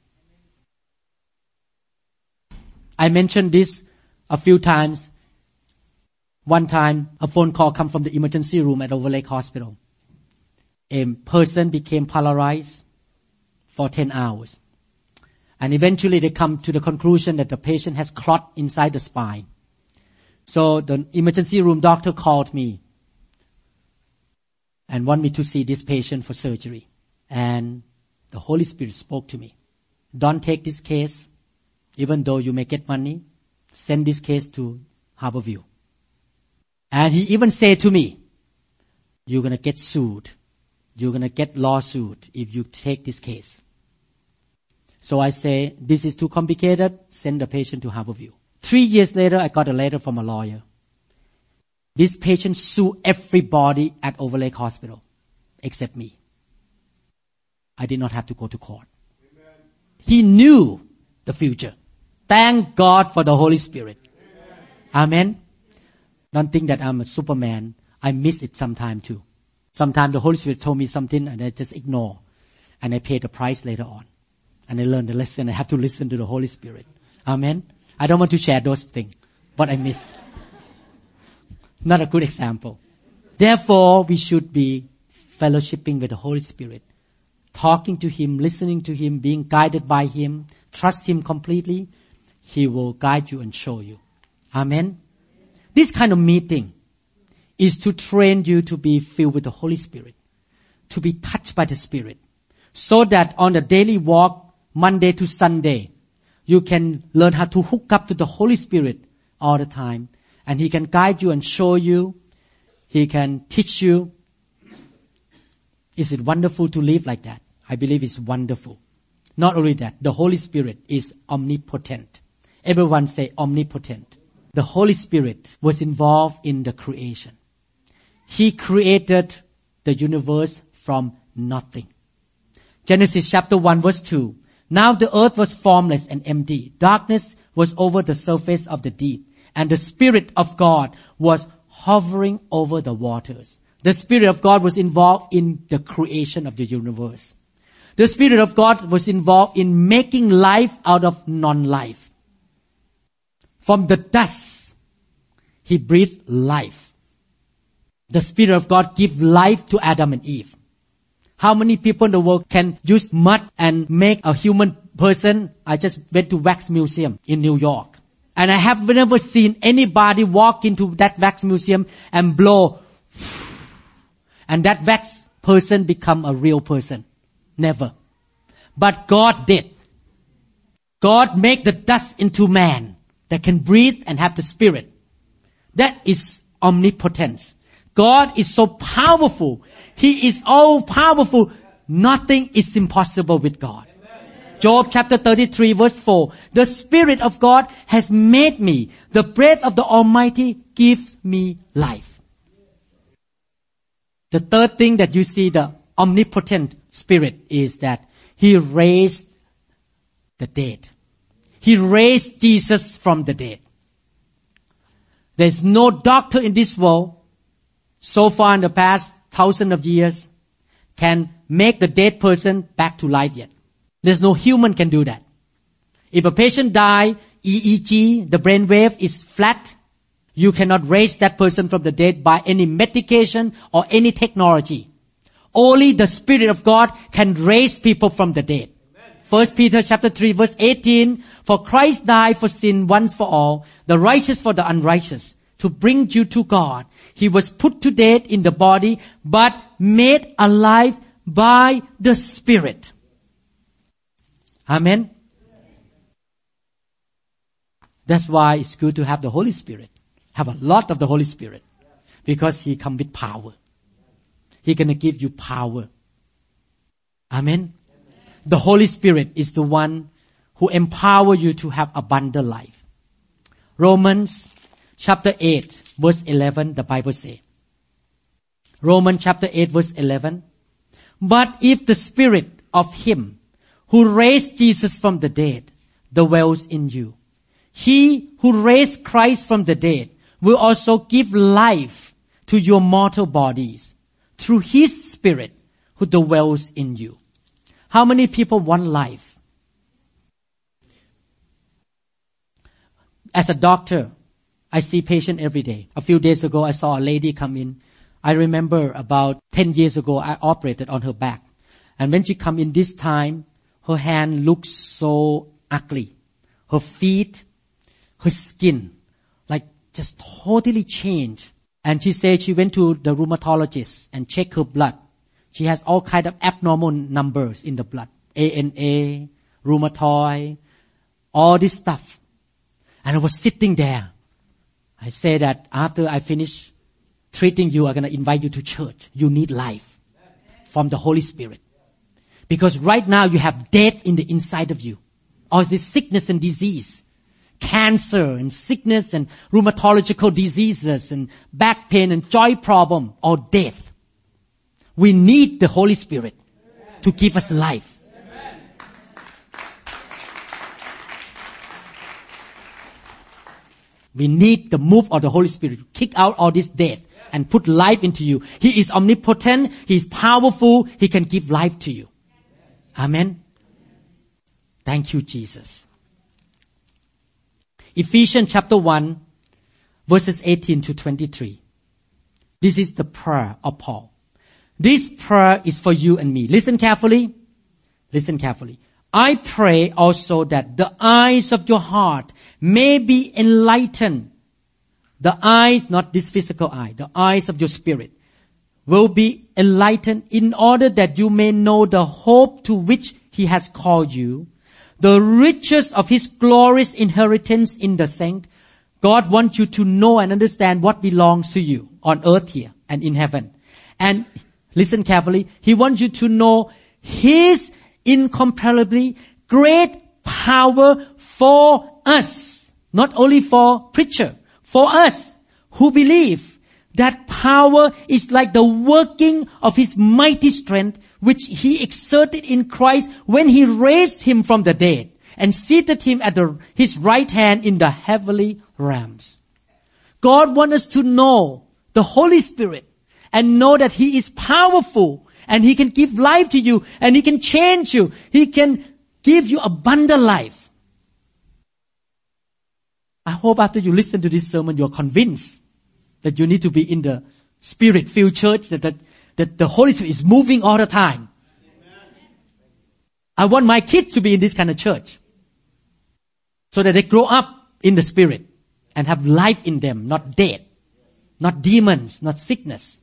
[SPEAKER 2] I mentioned this a few times. One time, a phone call come from the emergency room at Overlake Hospital. A person became paralyzed for 10 hours. And eventually they come to the conclusion that the patient has clot inside the spine. So the emergency room doctor called me and want me to see this patient for surgery. And the Holy Spirit spoke to me. Don't take this case, even though you may get money. Send this case to Harborview. And He even said to me, you're going to get sued. You're going to get lawsuit if you take this case. So I say, this is too complicated. Send the patient to Harborview. 3 years later, I got a letter from a lawyer. This patient sued everybody at Overlake Hospital except me. I did not have to go to court. Amen. He knew the future. Thank God for the Holy Spirit. Amen. Don't think that I'm a Superman. I miss it sometime too. Sometimes the Holy Spirit told me something and I just ignore. And I paid the price later on. And I learned the lesson. I have to listen to the Holy Spirit. Amen. I don't want to share those things, but I missed. Not a good example. Therefore, we should be fellowshipping with the Holy Spirit, talking to Him, listening to Him, being guided by Him. Trust Him completely. He will guide you and show you. Amen. This kind of meeting is to train you to be filled with the Holy Spirit, to be touched by the Spirit, so that on the daily walk, Monday to Sunday, you can learn how to hook up to the Holy Spirit all the time. And He can guide you and show you. He can teach you. Is it wonderful to live like that? I believe it's wonderful. Not only that, the Holy Spirit is omnipotent. Everyone say omnipotent. The Holy Spirit was involved in the creation. He created the universe from nothing. Genesis chapter 1 verse 2. Now the earth was formless and empty. Darkness was over the surface of the deep. And the Spirit of God was hovering over the waters. The Spirit of God was involved in the creation of the universe. The Spirit of God was involved in making life out of non-life. From the dust, He breathed life. The Spirit of God gave life to Adam and Eve. How many people in the world can use mud and make a human person? I just went to Wax Museum in New York. And I have never seen anybody walk into that wax museum and blow. And that wax person become a real person. Never. But God did. God made the dust into man that can breathe and have the Spirit. That is omnipotence. God is so powerful. He is all powerful. Nothing is impossible with God. Job chapter 33 verse 4. The Spirit of God has made me. The breath of the Almighty gives me life. The third thing that you see the omnipotent Spirit is that He raised the dead. He raised Jesus from the dead. There's no doctor in this world so far in the past thousands of years can make the dead person back to life yet. There's no human can do that. If a patient die, EEG, the brain wave is flat, you cannot raise that person from the dead by any medication or any technology. Only the Spirit of God can raise people from the dead. 1 Peter chapter 3 verse 18, for Christ died for sin once for all, the righteous for the unrighteous, to bring you to God. He was put to death in the body, but made alive by the Spirit. Amen. That's why it's good to have the Holy Spirit. Have a lot of the Holy Spirit. Because He comes with power. He's going to give you power. Amen. The Holy Spirit is the one who empowers you to have abundant life. Romans chapter 8 verse 11, the Bible says. Romans chapter 8 verse 11. But if the Spirit of Him who raised Jesus from the dead dwells in you, He who raised Christ from the dead will also give life to your mortal bodies through His Spirit who dwells in you. How many people want life? As a doctor, I see patients every day. A few days ago, I saw a lady come in. I remember about 10 years ago, I operated on her back. And when she come in this time, her hand looks so ugly. Her feet, her skin, like just totally changed. And she said she went to the rheumatologist and checked her blood. She has all kind of abnormal numbers in the blood. ANA, rheumatoid, all this stuff. And I was sitting there. I said that after I finish treating you, I'm going to invite you to church. You need life from the Holy Spirit. Because right now you have death in the inside of you. All this sickness and disease. Cancer and sickness and rheumatological diseases and back pain and joint problem or death. We need the Holy Spirit to give us life. We need the move of the Holy Spirit to kick out all this death and put life into you. He is omnipotent. He is powerful. He can give life to you. Amen. Thank you, Jesus. Ephesians chapter 1, verses 18 to 23. This is the prayer of Paul. This prayer is for you and me. Listen carefully. Listen carefully. I pray also that the eyes of your heart may be enlightened. The eyes, not this physical eye, the eyes of your spirit will be enlightened in order that you may know the hope to which He has called you, the riches of His glorious inheritance in the saints. God wants you to know and understand what belongs to you on earth here and in heaven. And listen carefully. He wants you to know His incomparably great power for us. Not only for preacher, for us who believe. That power is like the working of His mighty strength, which He exerted in Christ when He raised Him from the dead and seated Him at His right hand in the heavenly realms. God wants us to know the Holy Spirit and know that He is powerful and He can give life to you and He can change you. He can give you abundant life. I hope after you listen to this sermon, you're convinced that you need to be in the Spirit-filled church, that the Holy Spirit is moving all the time. Amen. I want my kids to be in this kind of church so that they grow up in the Spirit and have life in them, not death, not demons, not sickness.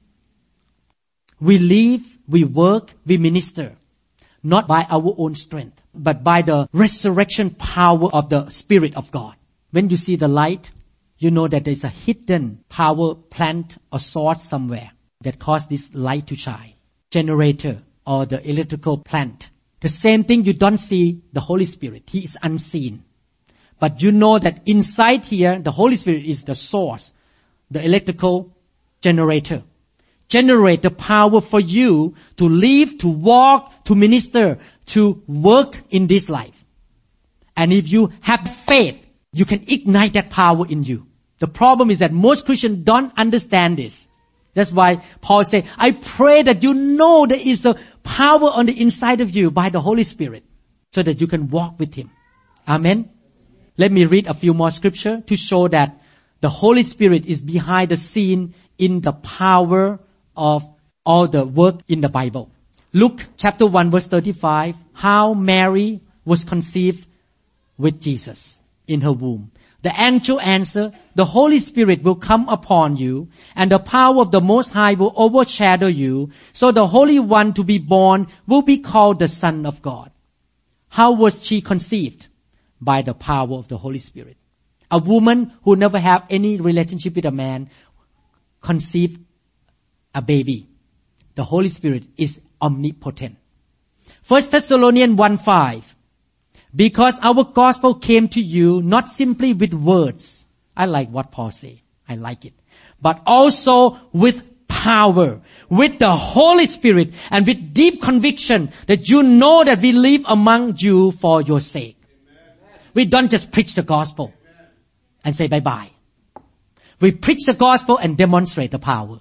[SPEAKER 2] We live, we work, we minister, not by our own strength, but by the resurrection power of the Spirit of God. When you see the light, you know that there is a hidden power plant or source somewhere that causes this light to shine. Generator or the electrical plant. The same thing, you don't see the Holy Spirit. He is unseen. But you know that inside here, the Holy Spirit is the source, the electrical generator. Generate the power for you to live, to walk, to minister, to work in this life. And if you have faith, you can ignite that power in you. The problem is that most Christians don't understand this. That's why Paul said, I pray that you know there is a power on the inside of you by the Holy Spirit so that you can walk with Him. Amen. Let me read a few more scripture to show that the Holy Spirit is behind the scene in the power of all the work in the Bible. Luke chapter 1 verse 35, how Mary was conceived with Jesus in her womb. The angel answered, the Holy Spirit will come upon you, and the power of the Most High will overshadow you. So the Holy One to be born will be called the Son of God. How was she conceived? By the power of the Holy Spirit. A woman who never had any relationship with a man conceived a baby. The Holy Spirit is omnipotent. 1 Thessalonians 1:5. Because our gospel came to you not simply with words. I like what Paul said. I like it. But also with power, with the Holy Spirit, and with deep conviction that you know that we live among you for your sake. Amen. We don't just preach the gospel and say bye-bye. We preach the gospel and demonstrate the power.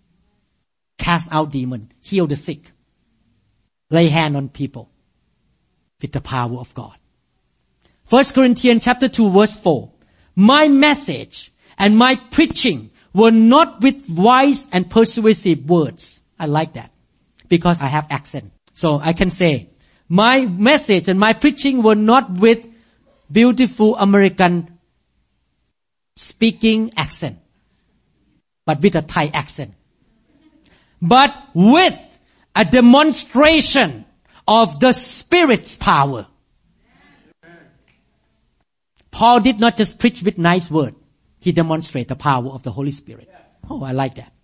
[SPEAKER 2] Cast out demons, heal the sick, lay hand on people with the power of God. 1 Corinthians chapter 2 verse 4. My message and my preaching were not with wise and persuasive words. I like that because I have accent. So I can say, my message and my preaching were not with beautiful American speaking accent, but with a Thai accent. But with a demonstration of the Spirit's power. Paul did not just preach with nice words. He demonstrated the power of the Holy Spirit. Oh, I like that.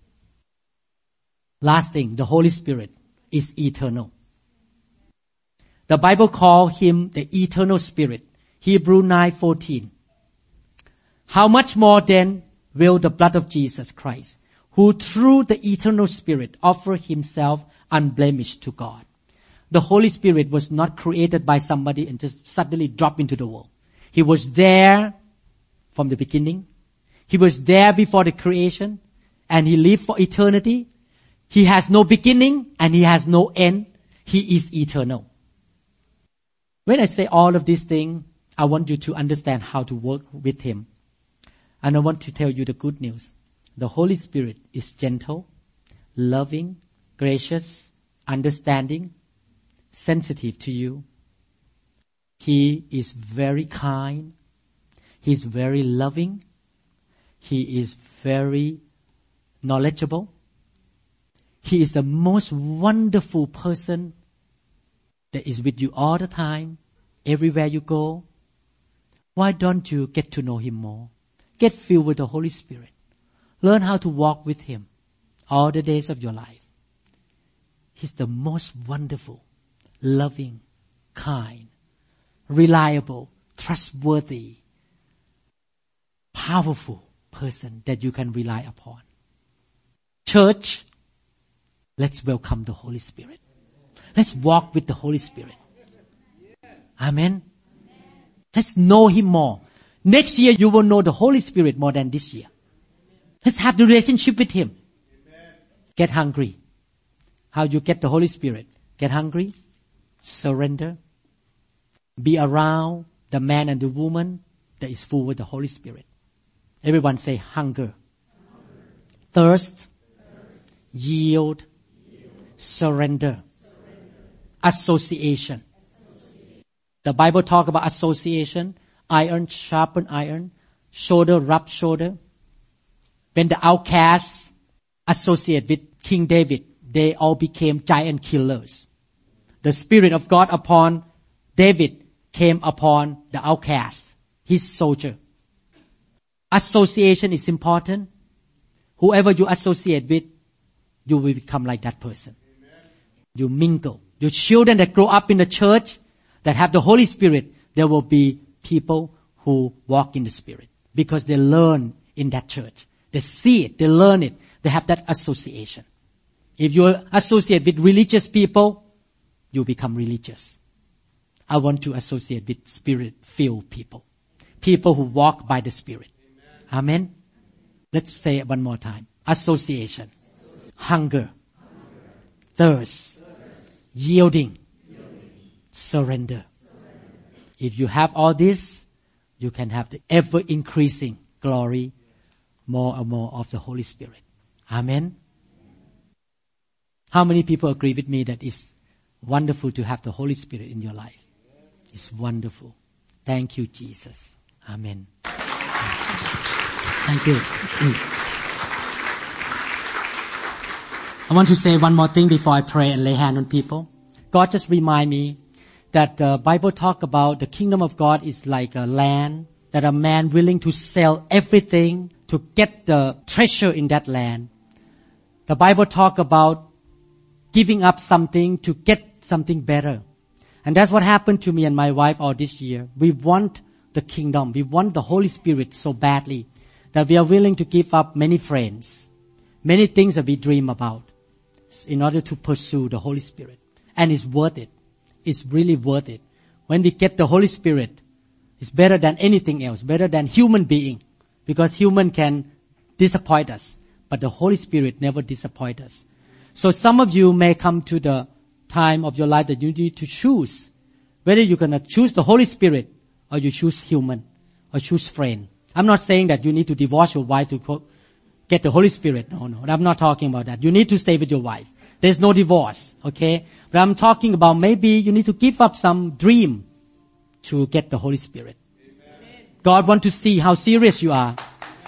[SPEAKER 2] Last thing, the Holy Spirit is eternal. The Bible calls Him the eternal Spirit. Hebrews 9:14. How much more then will the blood of Jesus Christ, who through the eternal Spirit offer Himself unblemished to God. The Holy Spirit was not created by somebody and just suddenly dropped into the world. He was there from the beginning. He was there before the creation, and He lived for eternity. He has no beginning and He has no end. He is eternal. When I say all of these things, I want you to understand how to work with Him. And I want to tell you the good news. The Holy Spirit is gentle, loving, gracious, understanding, sensitive to you. He is very kind. He is very loving. He is very knowledgeable. He is the most wonderful person that is with you all the time, everywhere you go. Why don't you get to know Him more? Get filled with the Holy Spirit. Learn how to walk with Him all the days of your life. He's the most wonderful, loving, kind, reliable, trustworthy, powerful person that you can rely upon. Church, let's welcome the Holy Spirit. Let's walk with the Holy Spirit. Amen. Let's know Him more. Next year you will know the Holy Spirit more than this year. Let's have the relationship with Him. Get hungry. How you get the Holy Spirit? Get hungry. Surrender. Be around the man and the woman that is full with the Holy Spirit. Everyone say hunger. Thirst. Yield. Surrender. Association. The Bible talk about association. Iron sharpen iron. Shoulder rub shoulder. When the outcasts associate with King David, they all became giant killers. The Spirit of God upon David came upon the outcast, his soldier. Association is important. Whoever you associate with, you will become like that person. You mingle. Your children that grow up in the church, that have the Holy Spirit, there will be people who walk in the Spirit. Because they learn in that church. They see it, they learn it, they have that association. If you associate with religious people, you become religious. I want to associate with Spirit-filled people. People who walk by the Spirit. Amen. Let's say it one more time. Association. Hunger. Thirst. Yielding. Surrender. If you have all this, you can have the ever-increasing glory, more and more of the Holy Spirit. Amen. How many people agree with me that it's wonderful to have the Holy Spirit in your life? It's wonderful. Thank you, Jesus. Amen. Thank you. I want to say one more thing before I pray and lay hand on people. God just remind me that the Bible talk about the kingdom of God is like a land, that a man willing to sell everything to get the treasure in that land. The Bible talk about giving up something to get something better. And that's what happened to me and my wife all this year. We want the kingdom. We want the Holy Spirit so badly that we are willing to give up many friends, many things that we dream about in order to pursue the Holy Spirit. And it's worth it. It's really worth it. When we get the Holy Spirit, it's better than anything else, better than human being. Because human can disappoint us, but the Holy Spirit never disappoints us. So some of you may come to the time of your life that you need to choose whether you're going to choose the Holy Spirit or you choose human or choose friend. I'm not saying that you need to divorce your wife to get the Holy Spirit. No, I'm not talking about that. You need to stay with your wife. There's no divorce, okay? But I'm talking about maybe you need to give up some dream to get the Holy Spirit. Amen. God wants to see how serious you are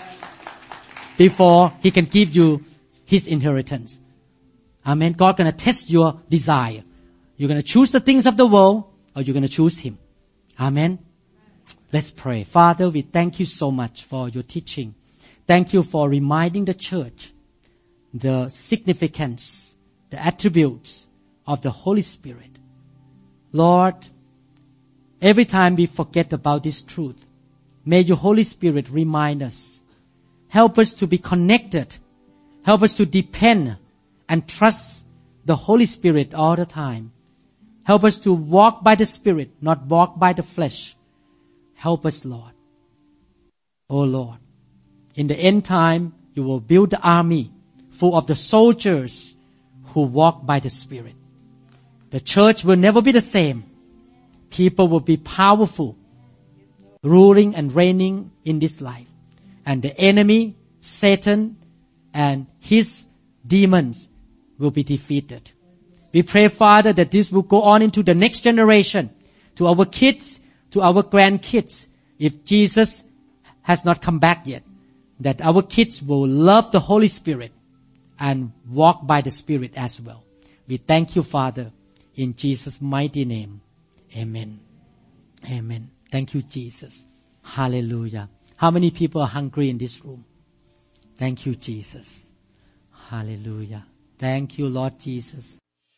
[SPEAKER 2] before He can give you His inheritance. Amen. God going to test your desire. You're going to choose the things of the world or you're going to choose Him. Amen. Let's pray. Father, we thank you so much for your teaching. Thank you for reminding the church the significance, the attributes of the Holy Spirit. Lord, every time we forget about this truth, may your Holy Spirit remind us. Help us to be connected. Help us to depend and trust the Holy Spirit all the time. Help us to walk by the Spirit, not walk by the flesh. Help us, Lord. Oh Lord, in the end time, you will build the army full of the soldiers who walk by the Spirit. The church will never be the same. people will be powerful, ruling and reigning in this life. And the enemy, Satan, and his demons will be defeated. We pray, Father, that this will go on into the next generation, to our kids, to our grandkids, if Jesus has not come back yet, that our kids will love the Holy Spirit and walk by the Spirit as well. We thank you, Father, in Jesus' mighty name. Amen. Amen. Thank you, Jesus. Hallelujah. How many people are hungry in this room? Thank you, Jesus. Hallelujah. Thank you, Lord Jesus.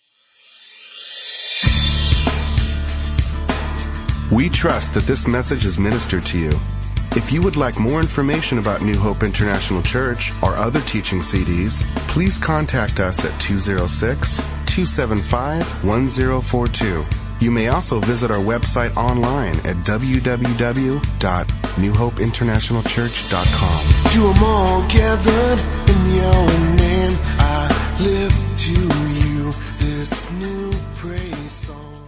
[SPEAKER 1] We trust that this message is ministered to you. If you would like more information about New Hope International Church or other teaching CDs, please contact us at 206-275-1042. You may also visit our website online at www.newhopeinternationalchurch.com.
[SPEAKER 3] To 'em all gathered in your name, I lift to you this new praise song.